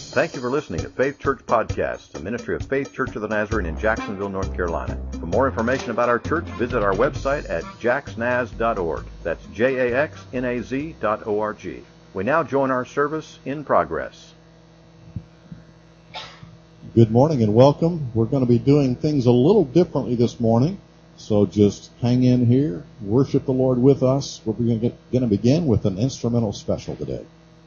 Thank you for listening to Faith Church Podcast, a ministry of Faith Church of the Nazarene in Jacksonville, North Carolina. For more information about our church, visit our website at jaxnaz.org. That's jaxnaz.org. We now join our service in progress. Good morning and welcome. We're going to be doing things a little differently this morning, so just hang in here, worship the Lord with us. We're going to begin with an instrumental special today.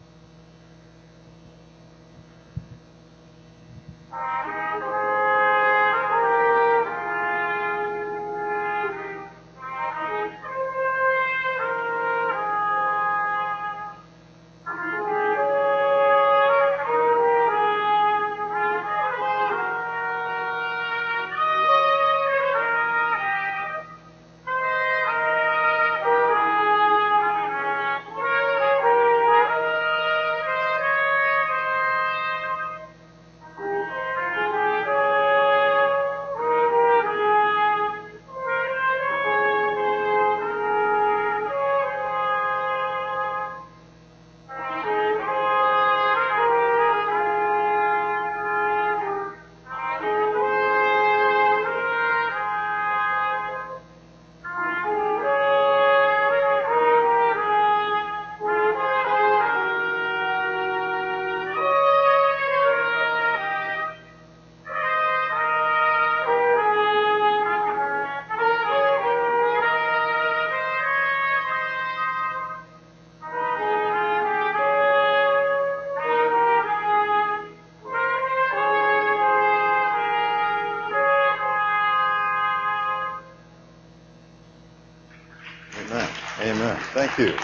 Amen. Thank you.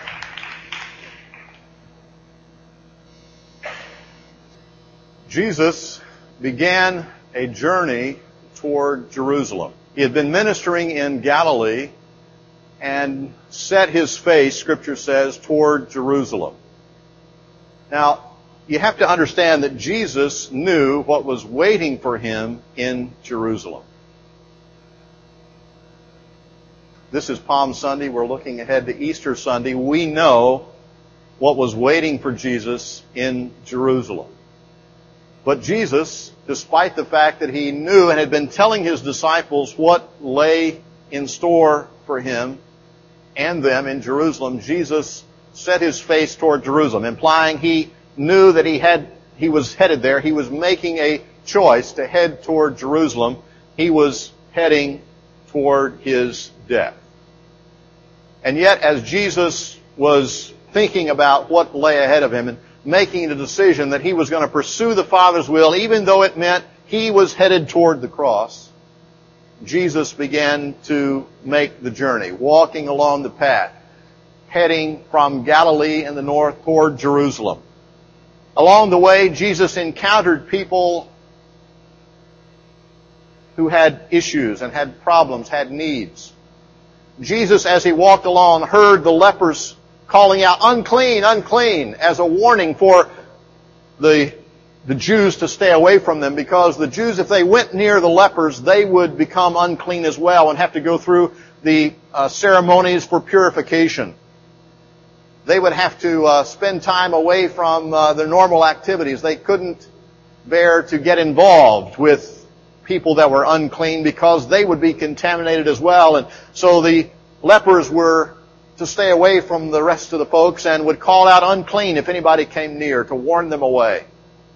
Jesus began a journey toward Jerusalem. He had been ministering in Galilee and set his face, Scripture says, toward Jerusalem. Now, you have to understand that Jesus knew what was waiting for him in Jerusalem. This is Palm Sunday. We're looking ahead to Easter Sunday. We know what was waiting for Jesus in Jerusalem. But Jesus, despite the fact that he knew and had been telling his disciples what lay in store for him and them in Jerusalem, Jesus set his face toward Jerusalem, implying he knew that he was headed there. He was making a choice to head toward Jerusalem. He was heading toward his death. And yet, as Jesus was thinking about what lay ahead of him and making the decision that he was going to pursue the Father's will, even though it meant he was headed toward the cross, Jesus began to make the journey, walking along the path, heading from Galilee in the north toward Jerusalem. Along the way, Jesus encountered people who had issues and had problems, had needs. Jesus, as he walked along, heard the lepers calling out, "Unclean, unclean," as a warning for the Jews to stay away from them, because the Jews, if they went near the lepers, they would become unclean as well and have to go through the ceremonies for purification. They would have to spend time away from their normal activities. They couldn't bear to get involved with people that were unclean because they would be contaminated as well. And so the lepers were to stay away from the rest of the folks and would call out unclean if anybody came near, to warn them away.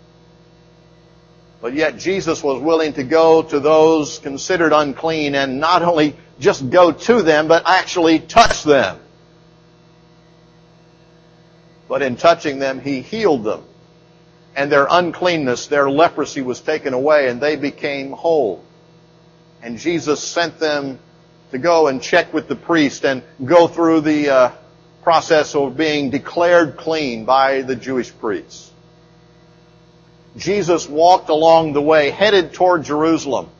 But yet Jesus was willing to go to those considered unclean and not only just go to them, but actually touch them. But in touching them, he healed them. And their uncleanness, their leprosy was taken away, and they became whole. And Jesus sent them to go and check with the priest and go through the process of being declared clean by the Jewish priests. Jesus walked along the way, headed toward Jerusalem.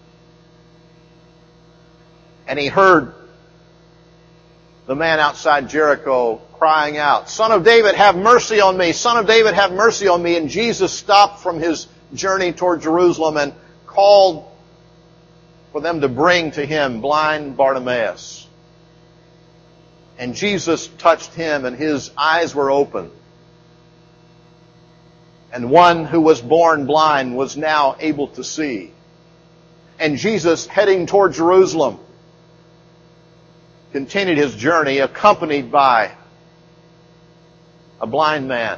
And he heard the man outside Jericho crying out, "Son of David, have mercy on me! Son of David, have mercy on me!" And Jesus stopped from his journey toward Jerusalem and called for them to bring to him blind Bartimaeus. And Jesus touched him, and his eyes were open. And one who was born blind was now able to see. And Jesus, heading toward Jerusalem, continued his journey accompanied by a blind man.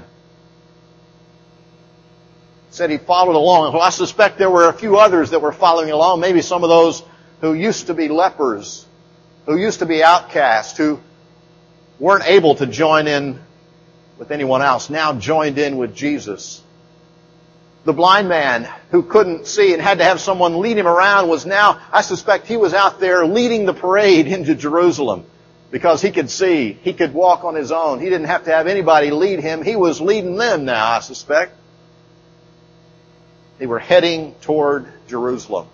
Said he followed along. Well, I suspect there were a few others that were following along. Maybe some of those who used to be lepers, who used to be outcasts, who weren't able to join in with anyone else, now joined in with Jesus. The blind man who couldn't see and had to have someone lead him around was now, I suspect he was out there leading the parade into Jerusalem because he could see. He could walk on his own. He didn't have to have anybody lead him. He was leading them now, I suspect. They were heading toward Jerusalem.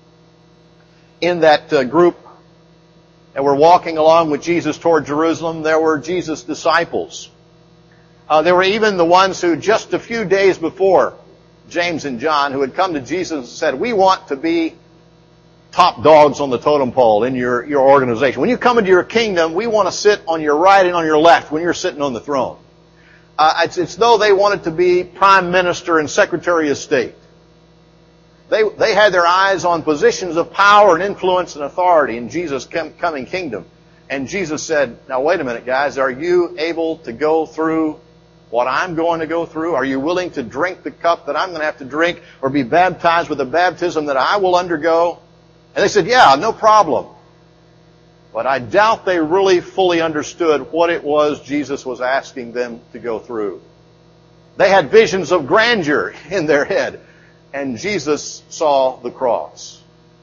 In that group that were walking along with Jesus toward Jerusalem, there were Jesus' disciples. There were even the ones who just a few days before, James and John, who had come to Jesus and said, we want to be top dogs on the totem pole in your organization. When you come into your kingdom, we want to sit on your right and on your left when you're sitting on the throne. It's though they wanted to be prime minister and secretary of state. They had their eyes on positions of power and influence and authority in Jesus' coming kingdom. And Jesus said, now wait a minute, guys, are you able to go through what I'm going to go through? Are you willing to drink the cup that I'm going to have to drink or be baptized with the baptism that I will undergo? And they said, yeah, no problem. But I doubt they really fully understood what it was Jesus was asking them to go through. They had visions of grandeur in their head, and Jesus saw the cross.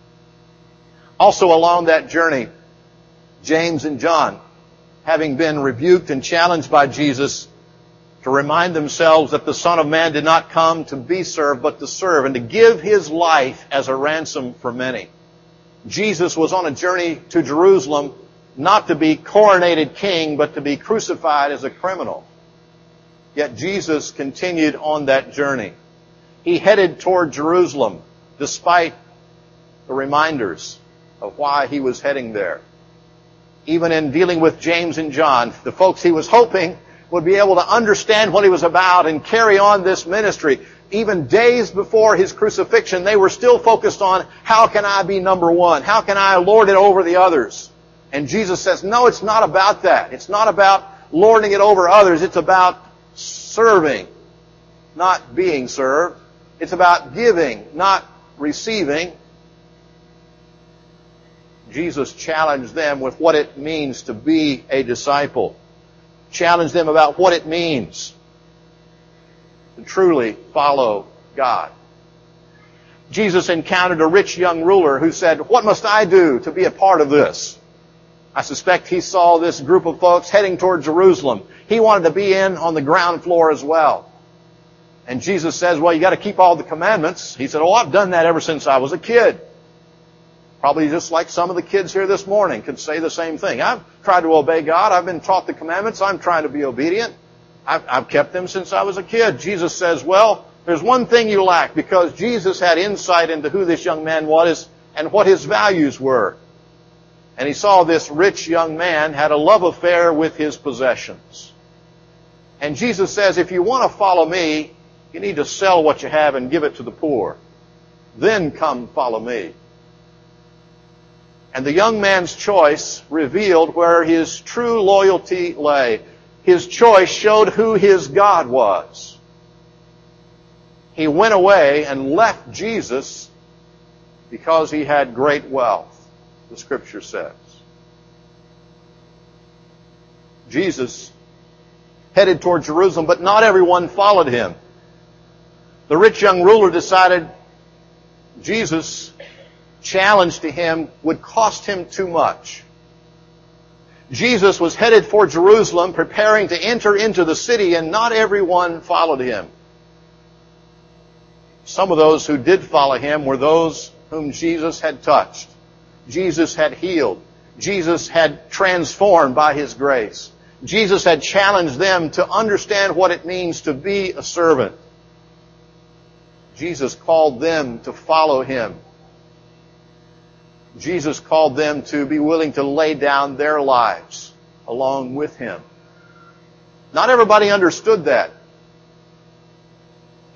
Also along that journey, James and John, having been rebuked and challenged by Jesus to remind themselves that the Son of Man did not come to be served, but to serve, and to give His life as a ransom for many. Jesus was on a journey to Jerusalem not to be coronated king, but to be crucified as a criminal. Yet Jesus continued on that journey. He headed toward Jerusalem despite the reminders of why he was heading there. Even in dealing with James and John, the folks he was hoping would be able to understand what he was about and carry on this ministry. Even days before his crucifixion, they were still focused on, how can I be number one? How can I lord it over the others? And Jesus says, no, it's not about that. It's not about lording it over others. It's about serving, not being served. It's about giving, not receiving. Jesus challenged them with what it means to be a disciple. Challenged them about what it means to truly follow God. Jesus encountered a rich young ruler who said, what must I do to be a part of this? I suspect he saw this group of folks heading toward Jerusalem. He wanted to be in on the ground floor as well. And Jesus says, well, you got to keep all the commandments. He said, oh, I've done that ever since I was a kid. Probably just like some of the kids here this morning could say the same thing. I've tried to obey God. I've been taught the commandments. I'm trying to be obedient. I've kept them since I was a kid. Jesus says, well, there's one thing you lack, because Jesus had insight into who this young man was and what his values were. And he saw this rich young man had a love affair with his possessions. And Jesus says, if you want to follow me, you need to sell what you have and give it to the poor. Then come follow me. And the young man's choice revealed where his true loyalty lay. His choice showed who his God was. He went away and left Jesus because he had great wealth, the Scripture says. Jesus headed toward Jerusalem, but not everyone followed him. The rich young ruler decided Jesus' challenge to him would cost him too much. Jesus was headed for Jerusalem, preparing to enter into the city, and not everyone followed him. Some of those who did follow him were those whom Jesus had touched. Jesus had healed. Jesus had transformed by His grace. Jesus had challenged them to understand what it means to be a servant. Jesus called them to follow Him. Jesus called them to be willing to lay down their lives along with Him. Not everybody understood that.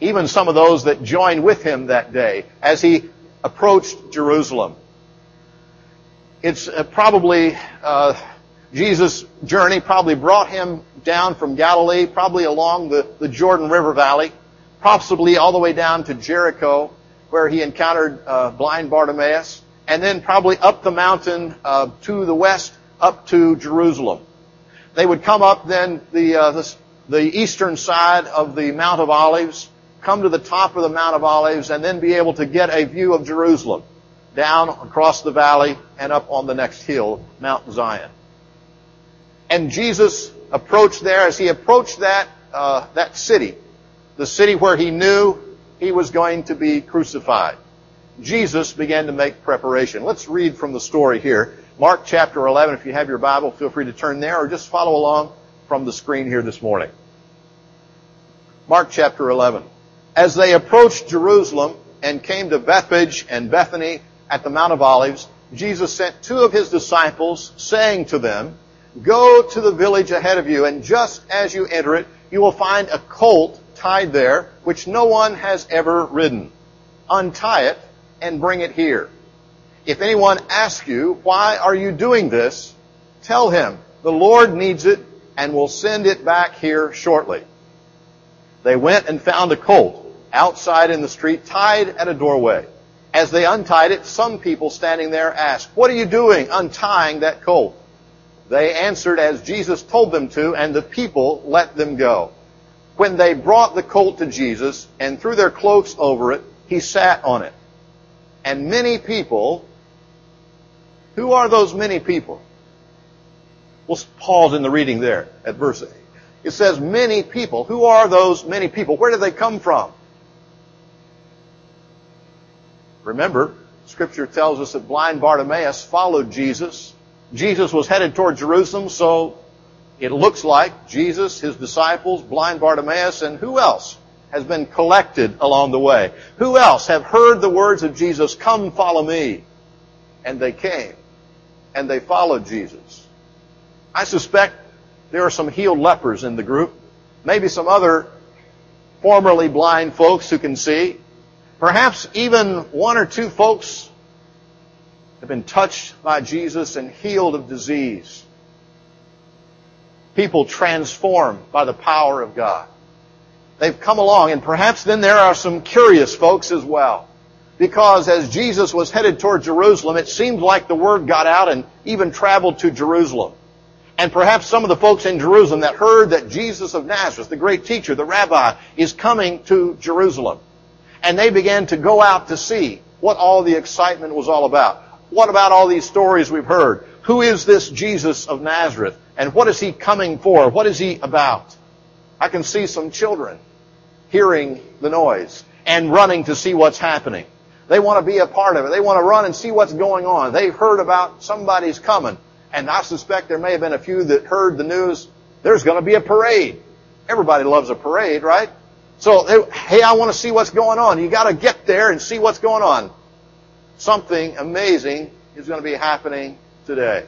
even some of those that joined with him that day as he approached Jerusalem. It's probably, Jesus' journey probably brought him down from Galilee, probably along the Jordan River Valley, possibly all the way down to Jericho, where he encountered blind Bartimaeus, and then probably up the mountain to the west, up to Jerusalem. They would come up then the eastern side of the Mount of Olives, come to the top of the Mount of Olives, and then be able to get a view of Jerusalem down across the valley and up on the next hill, Mount Zion. And Jesus approached there. As he approached that city, the city where he knew he was going to be crucified, Jesus began to make preparation. Let's read from the story here. Mark chapter 11. If you have your Bible, feel free to turn there or just follow along from the screen here this morning. Mark chapter 11. As they approached Jerusalem and came to Bethphage and Bethany at the Mount of Olives, Jesus sent two of his disciples, saying to them, "Go to the village ahead of you, and just as you enter it, you will find a colt tied there, which no one has ever ridden. Untie it and bring it here. If anyone asks you, 'Why are you doing this?' tell him, 'The Lord needs it and will send it back here shortly.' They went and found a colt outside in the street, tied at a doorway. As they untied it, some people standing there asked, 'What are you doing untying that colt?' They answered as Jesus told them to, and the people let them go. When they brought the colt to Jesus and threw their cloaks over it, he sat on it. And many people," who are those many people? We'll pause in the reading there at verse 8. It says many people. Who are those many people? Where did they come from? Remember, Scripture tells us that blind Bartimaeus followed Jesus. Jesus was headed toward Jerusalem, so it looks like Jesus, his disciples, blind Bartimaeus, and who else has been collected along the way? Who else have heard the words of Jesus, "Come, follow me"? And they came, and they followed Jesus. I suspect there are some healed lepers in the group, maybe some other formerly blind folks who can see. Perhaps even one or two folks have been touched by Jesus and healed of disease. People transformed by the power of God. They've come along, and perhaps then there are some curious folks as well. Because as Jesus was headed toward Jerusalem, it seemed like the word got out and even traveled to Jerusalem. And perhaps some of the folks in Jerusalem that heard that Jesus of Nazareth, the great teacher, the rabbi, is coming to Jerusalem. And they began to go out to see what all the excitement was all about. What about all these stories we've heard? Who is this Jesus of Nazareth? And what is he coming for? What is he about? I can see some children hearing the noise and running to see what's happening. They want to be a part of it. They want to run and see what's going on. They've heard about somebody's coming. And I suspect there may have been a few that heard the news, there's going to be a parade. Everybody loves a parade, right? So, hey, I want to see what's going on. You got to get there and see what's going on. Something amazing is going to be happening today.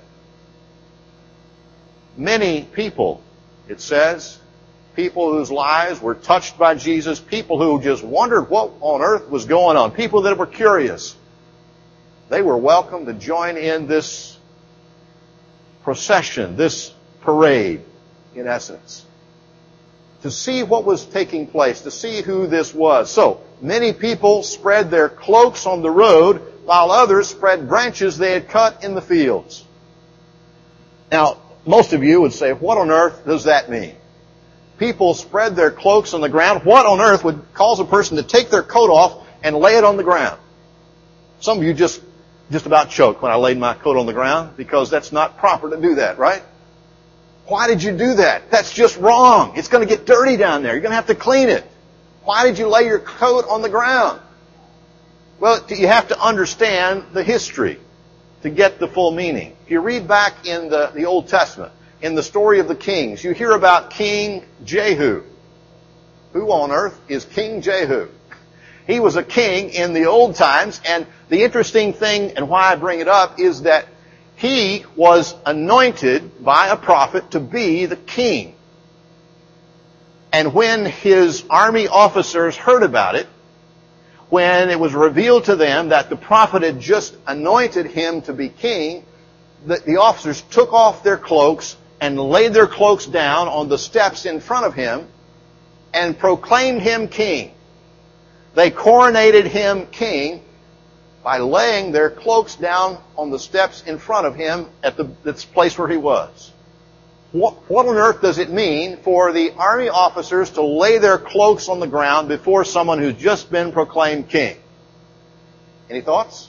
Many people, it says, people whose lives were touched by Jesus, people who just wondered what on earth was going on, people that were curious. They were welcome to join in this procession, this parade, in essence, to see what was taking place, to see who this was. So, many people spread their cloaks on the road, while others spread branches they had cut in the fields. Now, most of you would say, what on earth does that mean? People spread their cloaks on the ground. What on earth would cause a person to take their coat off and lay it on the ground? Some of you just about choked when I laid my coat on the ground, because that's not proper to do that, right? Why did you do that? That's just wrong. It's going to get dirty down there. You're going to have to clean it. Why did you lay your coat on the ground? Well, you have to understand the history to get the full meaning. If you read back in the Old Testament, in the story of the kings, you hear about King Jehu. Who on earth is King Jehu? He was a king in the old times, and the interesting thing, and why I bring it up, is that he was anointed by a prophet to be the king. And when his army officers heard about it, when it was revealed to them that the prophet had just anointed him to be king, the officers took off their cloaks and laid their cloaks down on the steps in front of him and proclaimed him king. They coronated him king by laying their cloaks down on the steps in front of him at this place where he was. What on earth does it mean for the army officers to lay their cloaks on the ground before someone who's just been proclaimed king? Any thoughts?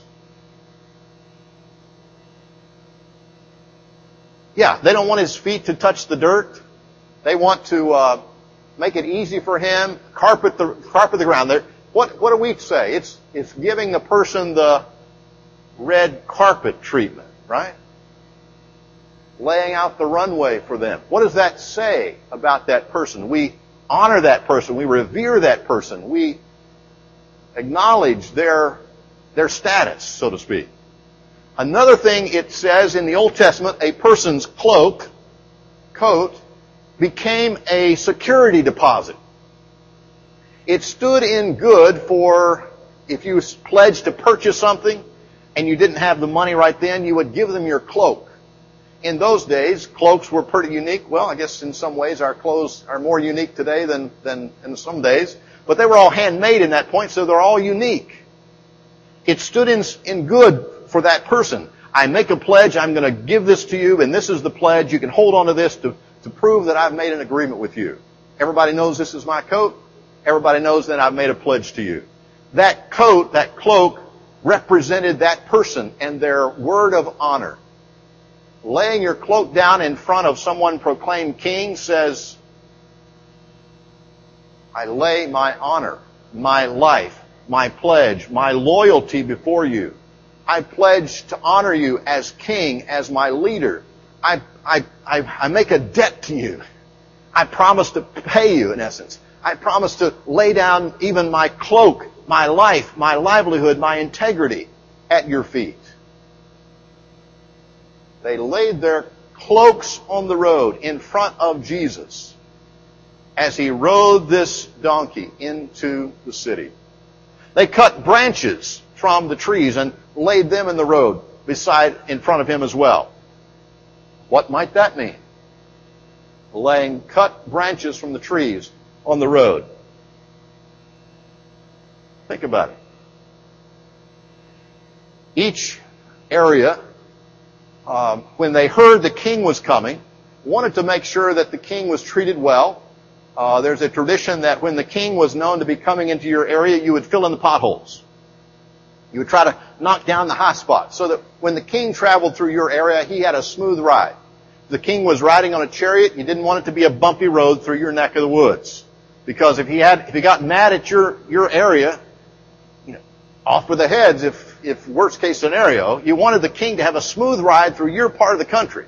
Yeah, they don't want his feet to touch the dirt. They want to make it easy for him, carpet the ground. What do we say? It's giving the person the red carpet treatment, right? Laying out the runway for them. What does that say about that person? We honor that person. We revere that person. We acknowledge their status, so to speak. Another thing it says in the Old Testament, a person's coat, became a security deposit. It stood in good for if you pledged to purchase something and you didn't have the money right then, you would give them your cloak. In those days, cloaks were pretty unique. Well, I guess in some ways our clothes are more unique today than in some days. But they were all handmade in that point, so they're all unique. It stood in good for that person. I make a pledge, I'm going to give this to you, and this is the pledge. You can hold on to this to prove that I've made an agreement with you. Everybody knows this is my coat. Everybody knows that I've made a pledge to you. That coat, that cloak, represented that person and their word of honor. Laying your cloak down in front of someone proclaimed king says, I lay my honor, my life, my pledge, my loyalty before you. I pledge to honor you as king, as my leader. I make a debt to you. I promise to pay you, in essence. I promise to lay down even my cloak, my life, my livelihood, my integrity at your feet. They laid their cloaks on the road in front of Jesus as he rode this donkey into the city. They cut branches from the trees and laid them in the road in front of him as well. What might that mean? Laying cut branches from the trees on the road. Think about it. Each area, when they heard the king was coming, wanted to make sure that the king was treated well. There's a tradition that when the king was known to be coming into your area, you would fill in the potholes. You would try to knock down the high spots so that when the king traveled through your area, he had a smooth ride. If the king was riding on a chariot, you didn't want it to be a bumpy road through your neck of the woods. Because if he got mad at your area, off with the heads if worst case scenario, you wanted the king to have a smooth ride through your part of the country.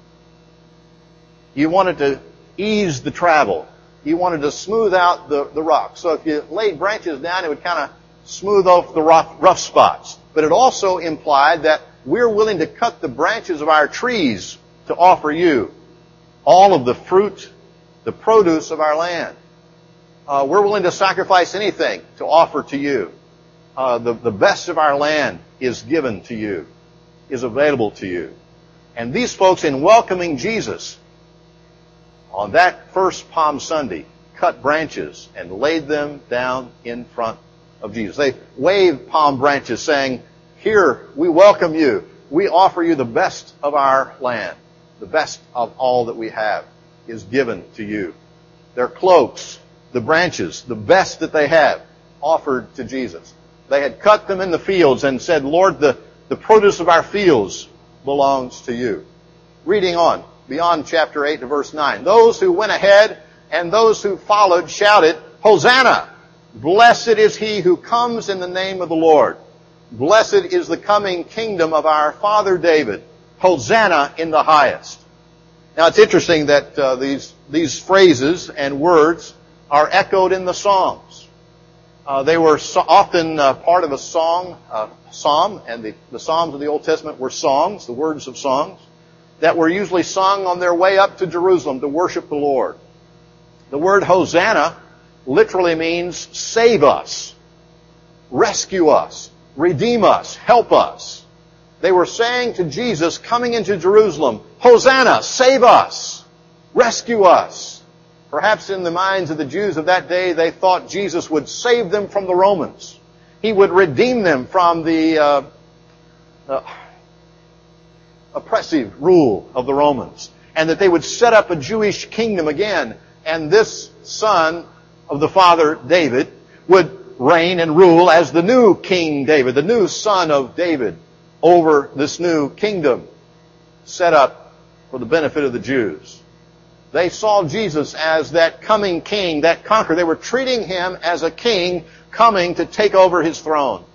You wanted to ease the travel. You wanted to smooth out the rocks. So if you laid branches down, it would kind of smooth off the rough spots. But it also implied that we're willing to cut the branches of our trees to offer you all of the fruit, the produce of our land. We're willing to sacrifice anything to offer to you. The best of our land is given to you, is available to you. And these folks, in welcoming Jesus on that first Palm Sunday, cut branches and laid them down in front of Jesus. They waved palm branches saying, here, we welcome you. We offer you the best of our land. The best of all that we have is given to you. Their cloaks, the branches, the best that they have, offered to Jesus. They had cut them in the fields and said, Lord, the produce of our fields belongs to you. Reading on, beyond chapter 8 to verse 9. Those who went ahead and those who followed shouted, Hosanna! Blessed is he who comes in the name of the Lord. Blessed is the coming kingdom of our father David. Hosanna in the highest. Now it's interesting that these phrases and words are echoed in the Psalms. They were often part of a psalm, and the Psalms of the Old Testament were songs, the words of songs, that were usually sung on their way up to Jerusalem to worship the Lord. The word Hosanna literally means save us, rescue us, redeem us, help us. They were saying to Jesus coming into Jerusalem, Hosanna, save us, rescue us. Perhaps in the minds of the Jews of that day, they thought Jesus would save them from the Romans. He would redeem them from the oppressive rule of the Romans, and that they would set up a Jewish kingdom again, and this son of the father David would reign and rule as the new King David, the new son of David, over this new kingdom set up for the benefit of the Jews. They saw Jesus as that coming king, that conqueror. They were treating him as a king coming to take over his throne.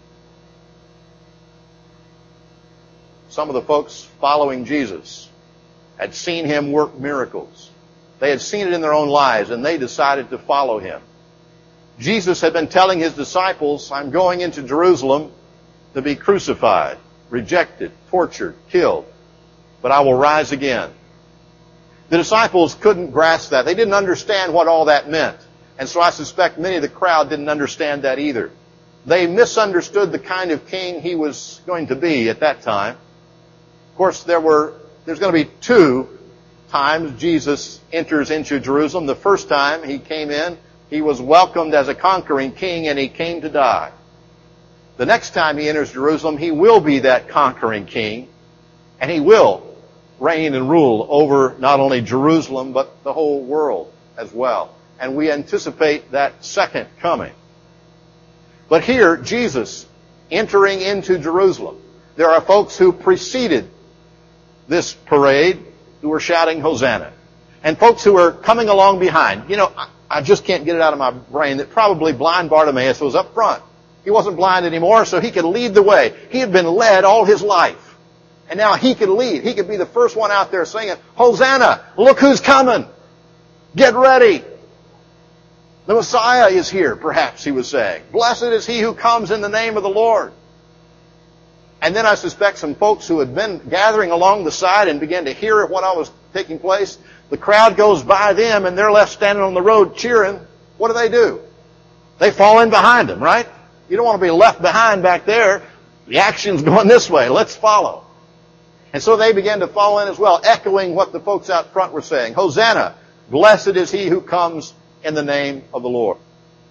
Some of the folks following Jesus had seen him work miracles. They had seen it in their own lives, and they decided to follow him. Jesus had been telling his disciples, I'm going into Jerusalem to be crucified, rejected, tortured, killed, but I will rise again. The disciples couldn't grasp that. They didn't understand what all that meant. And so I suspect many of the crowd didn't understand that either. They misunderstood the kind of king he was going to be at that time. Of course, there's going to be two times Jesus enters into Jerusalem. The first time he came in, he was welcomed as a conquering king, and he came to die. The next time he enters Jerusalem, he will be that conquering king, and he will reign and rule over not only Jerusalem, but the whole world as well. And we anticipate that second coming. But here, Jesus entering into Jerusalem. There are folks who preceded this parade who were shouting Hosanna. And folks who are coming along behind. You know, I just can't get it out of my brain that probably blind Bartimaeus was up front. He wasn't blind anymore, so he could lead the way. He had been led all his life. And now he could lead. He could be the first one out there singing, Hosanna! Look who's coming! Get ready! The Messiah is here, perhaps he was saying. Blessed is he who comes in the name of the Lord. And then I suspect some folks who had been gathering along the side and began to hear what all was taking place. The crowd goes by them and they're left standing on the road cheering. What do? They fall in behind them, right? You don't want to be left behind back there. The action's going this way. Let's follow. And so they began to fall in as well, echoing what the folks out front were saying. Hosanna! Blessed is he who comes in the name of the Lord.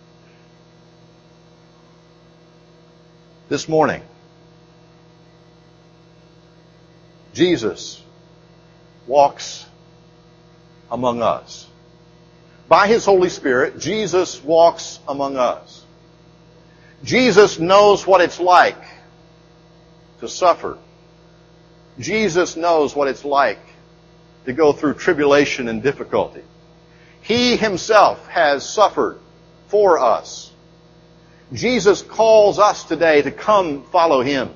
This morning, Jesus walks among us. By his Holy Spirit, Jesus walks among us. Jesus knows what it's like to suffer. Jesus knows what it's like to go through tribulation and difficulty. He himself has suffered for us. Jesus calls us today to come follow him.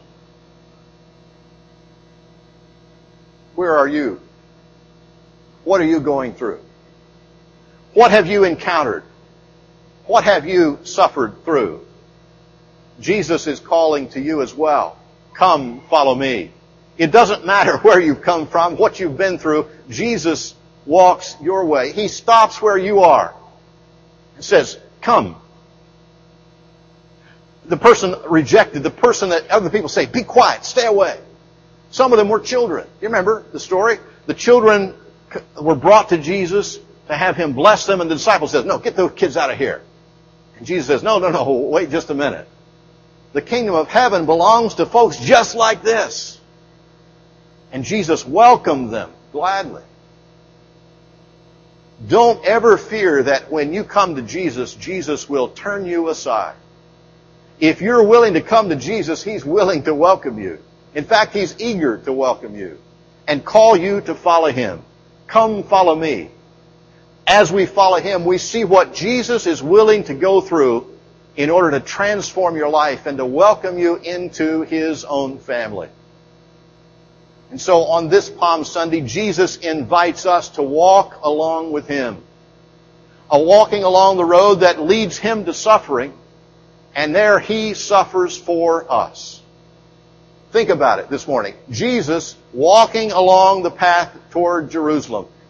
Where are you? What are you going through? What have you encountered? What have you suffered through? Jesus is calling to you as well. Come, follow me. It doesn't matter where you've come from, what you've been through. Jesus walks your way. He stops where you are and says, come. The person rejected, the person that other people say, be quiet, stay away. Some of them were children. You remember the story? The children were brought to Jesus to have him bless them, and the disciple says, no, get those kids out of here. And Jesus says, no, wait just a minute. The kingdom of heaven belongs to folks just like this. And Jesus welcomed them gladly. Don't ever fear that when you come to Jesus, Jesus will turn you aside. If you're willing to come to Jesus, he's willing to welcome you. In fact, he's eager to welcome you and call you to follow him. Come follow me. As we follow him, we see what Jesus is willing to go through in order to transform your life and to welcome you into his own family. And so on this Palm Sunday, Jesus invites us to walk along with him. A walking along the road that leads him to suffering, and there he suffers for us. Think about it this morning. Jesus walking along the path toward Jerusalem.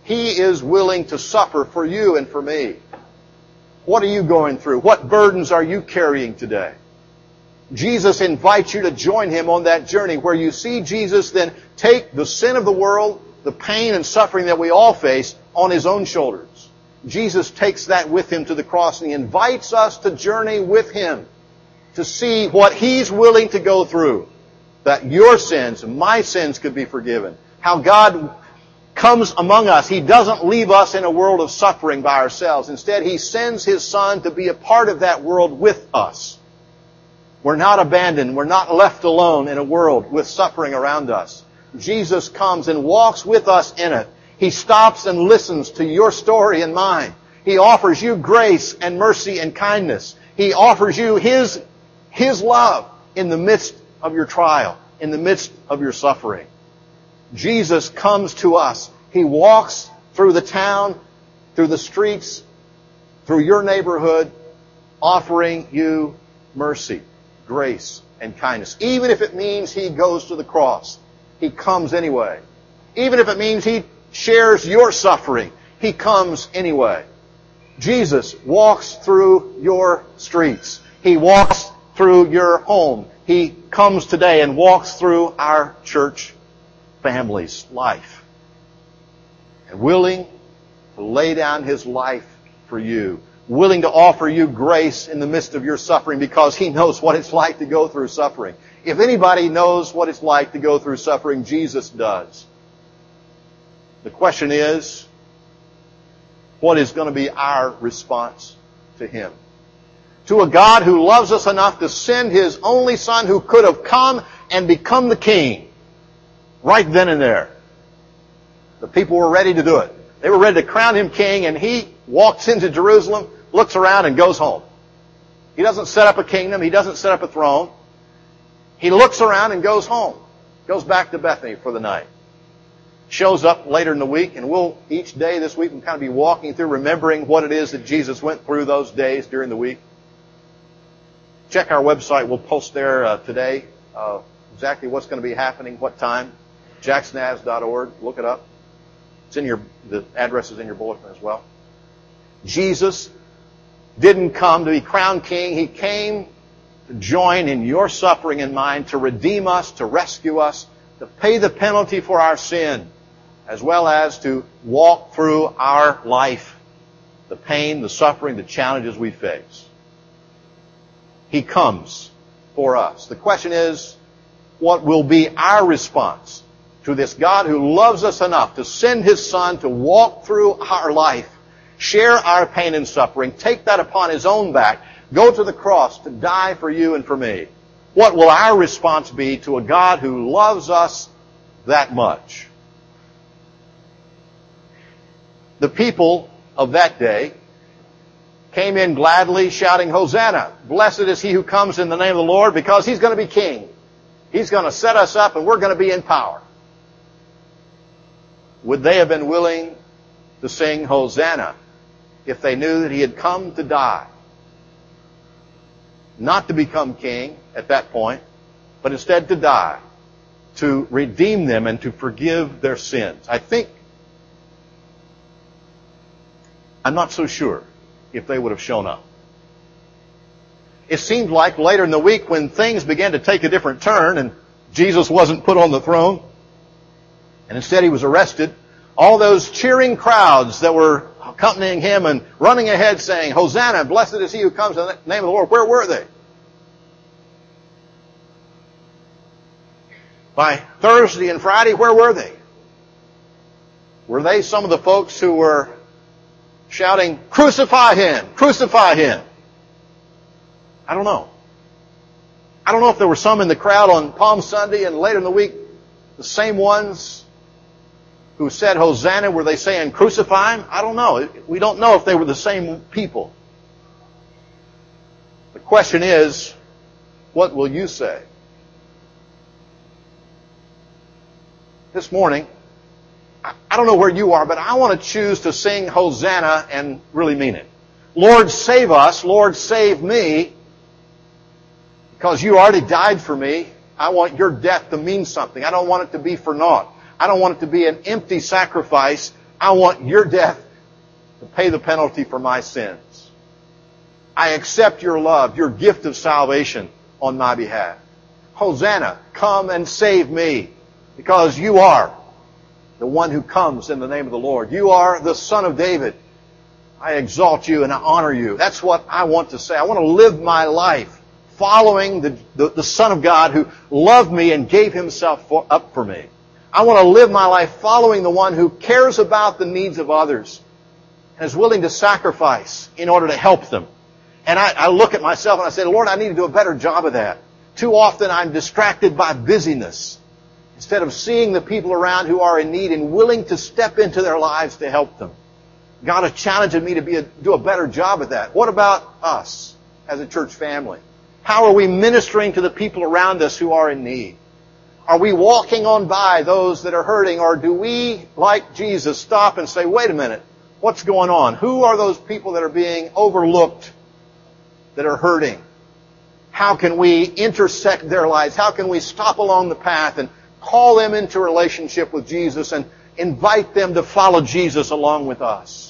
He is willing to suffer for you and for me. What are you going through? What burdens are you carrying today? Jesus invites you to join Him on that journey where you see Jesus then take the sin of the world, the pain and suffering that we all face, on His own shoulders. Jesus takes that with Him to the cross, and He invites us to journey with Him to see what He's willing to go through, that your sins and my sins could be forgiven. How God comes among us. He doesn't leave us in a world of suffering by ourselves. Instead, He sends His Son to be a part of that world with us. We're not abandoned. We're not left alone in a world with suffering around us. Jesus comes and walks with us in it. He stops and listens to your story and mine. He offers you grace and mercy and kindness. He offers you His love in the midst of your trial, in the midst of your suffering. Jesus comes to us. He walks through the town, through the streets, through your neighborhood, offering you mercy, grace, and kindness. Even if it means He goes to the cross, He comes anyway. Even if it means He shares your suffering, He comes anyway. Jesus walks through your streets. He walks through your home. He comes today and walks through our church family's life. And willing to lay down His life for you. Willing to offer you grace in the midst of your suffering because He knows what it's like to go through suffering. If anybody knows what it's like to go through suffering, Jesus does. The question is, what is going to be our response to Him? To a God who loves us enough to send His only Son who could have come and become the King right then and there. The people were ready to do it. They were ready to crown Him King, and He walks into Jerusalem, looks around, and goes home. He doesn't set up a kingdom. He doesn't set up a throne. He looks around and goes home. Goes back to Bethany for the night. Shows up later in the week, and we'll, each day this week, we'll kind of be walking through, remembering what it is that Jesus went through those days during the week. Check our website. We'll post there today exactly what's going to be happening, what time. jacksnaz.org. Look it up. It's in the address is in your bulletin as well. Jesus didn't come to be crowned King. He came to join in your suffering and mine, to redeem us, to rescue us, to pay the penalty for our sin, as well as to walk through our life, the pain, the suffering, the challenges we face. He comes for us. The question is, what will be our response to this God who loves us enough to send His Son to walk through our life, share our pain and suffering, take that upon His own back, go to the cross to die for you and for me? What will our response be to a God who loves us that much? The people of that day came in gladly shouting, Hosanna! Blessed is He who comes in the name of the Lord, because He's going to be King. He's going to set us up and we're going to be in power. Would they have been willing to sing Hosanna if they knew that He had come to die? Not to become king at that point, but instead to die, to redeem them and to forgive their sins. I'm not so sure if they would have shown up. It seemed like later in the week when things began to take a different turn and Jesus wasn't put on the throne, and instead He was arrested, all those cheering crowds that were accompanying Him and running ahead saying, Hosanna, blessed is He who comes in the name of the Lord, where were they? By Thursday and Friday, where were they? Were they some of the folks who were shouting, crucify Him, crucify Him? I don't know. I don't know if there were some in the crowd on Palm Sunday and later in the week, the same ones who said Hosanna, were they saying crucify Him? I don't know. We don't know if they were the same people. The question is, what will you say? This morning, I don't know where you are, but I want to choose to sing Hosanna and really mean it. Lord, save us. Lord, save me. Because You already died for me. I want Your death to mean something. I don't want it to be for naught. I don't want it to be an empty sacrifice. I want your death to pay the penalty for my sins. I accept your love, your gift of salvation on my behalf. Hosanna, come and save me, because you are the one who comes in the name of the Lord. You are the Son of David. I exalt you and I honor you. That's what I want to say. I want to live my life following the Son of God who loved me and gave Himself up for me. I want to live my life following the one who cares about the needs of others and is willing to sacrifice in order to help them. And I look at myself and I say, Lord, I need to do a better job of that. Too often I'm distracted by busyness instead of seeing the people around who are in need and willing to step into their lives to help them. God is challenging me to do a better job of that. What about us as a church family? How are we ministering to the people around us who are in need? Are we walking on by those that are hurting, or do we, like Jesus, stop and say, wait a minute, what's going on? Who are those people that are being overlooked, that are hurting? How can we intersect their lives? How can we stop along the path and call them into relationship with Jesus and invite them to follow Jesus along with us?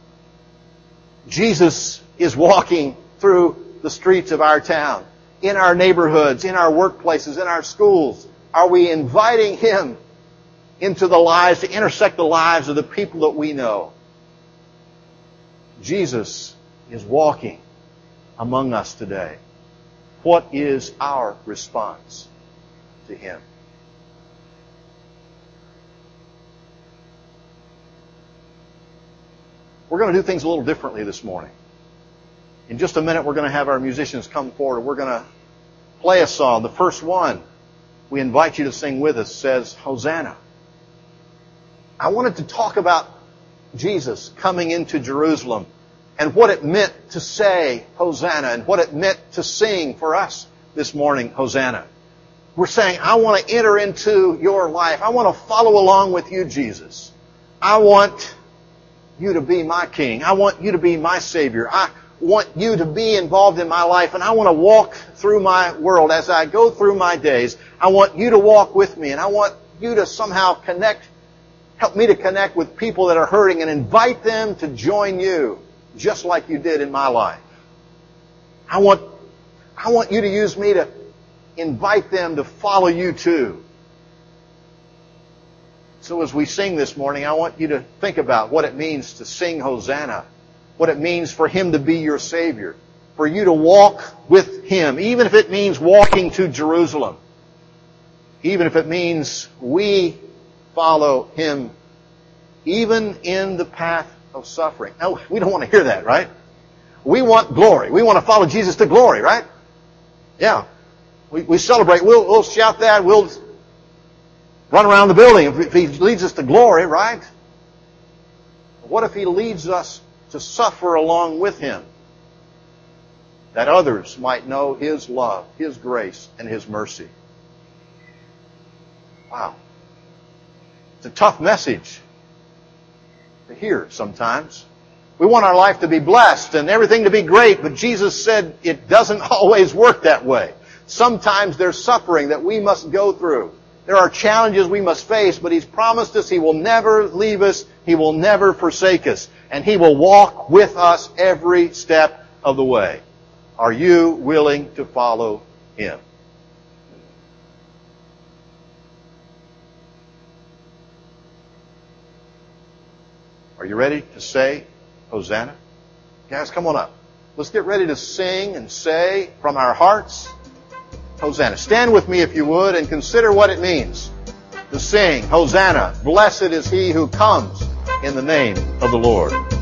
Jesus is walking through the streets of our town, in our neighborhoods, in our workplaces, in our schools. Are we inviting Him into the lives, to intersect the lives of the people that we know? Jesus is walking among us today. What is our response to Him? We're going to do things a little differently this morning. In just a minute, we're going to have our musicians come forward. We're going to play a song. The first one we invite you to sing with us says, Hosanna. I wanted to talk about Jesus coming into Jerusalem and what it meant to say Hosanna and what it meant to sing for us this morning, Hosanna. We're saying, I want to enter into your life. I want to follow along with you, Jesus. I want you to be my King. I want you to be my Savior. I want you to be involved in my life, and I want to walk through my world as I go through my days. I want you to walk with me, and I want you to somehow help me to connect with people that are hurting and invite them to join you, just like you did in my life. I want you to use me to invite them to follow you too. So as we sing this morning, I want you to think about what it means to sing Hosanna, what it means for Him to be your Savior, for you to walk with Him, even if it means walking to Jerusalem, even if it means we follow Him, even in the path of suffering. No, we don't want to hear that, right? We want glory. We want to follow Jesus to glory, right? Yeah. We celebrate. We'll shout that. We'll run around the building if He leads us to glory, right? What if He leads us to suffer along with Him, that others might know His love, His grace, and His mercy? Wow. It's a tough message to hear sometimes. We want our life to be blessed and everything to be great, but Jesus said it doesn't always work that way. Sometimes there's suffering that we must go through. There are challenges we must face, but He's promised us He will never leave us, He will never forsake us, and He will walk with us every step of the way. Are you willing to follow Him? Are you ready to say Hosanna? Guys, come on up. Let's get ready to sing and say from our hearts, Hosanna. Stand with me if you would and consider what it means to sing Hosanna. Blessed is He who comes in the name of the Lord.